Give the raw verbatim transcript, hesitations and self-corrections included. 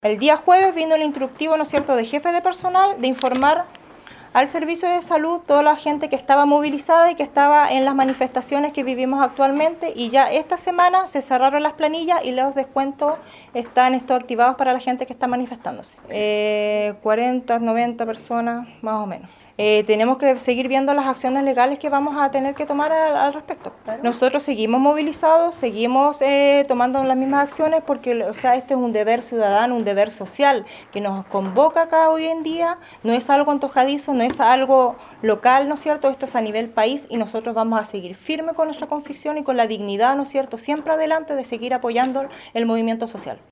El día jueves vino el instructivo, ¿no es cierto?, de jefe de personal, de informar al servicio de salud toda la gente que estaba movilizada y que estaba en las manifestaciones que vivimos actualmente, y ya esta semana se cerraron las planillas y los descuentos están estos activados para la gente que está manifestándose. Eh, cuarenta, noventa personas más o menos. Eh, tenemos que seguir viendo las acciones legales que vamos a tener que tomar al, al respecto. Claro. Nosotros seguimos movilizados, seguimos eh, tomando las mismas acciones porque, o sea, este es un deber ciudadano, un deber social que nos convoca acá hoy en día. No es algo antojadizo, no es algo local, ¿no es cierto? Esto es a nivel país y nosotros vamos a seguir firme con nuestra convicción y con la dignidad, ¿no es cierto?, siempre adelante de seguir apoyando el movimiento social.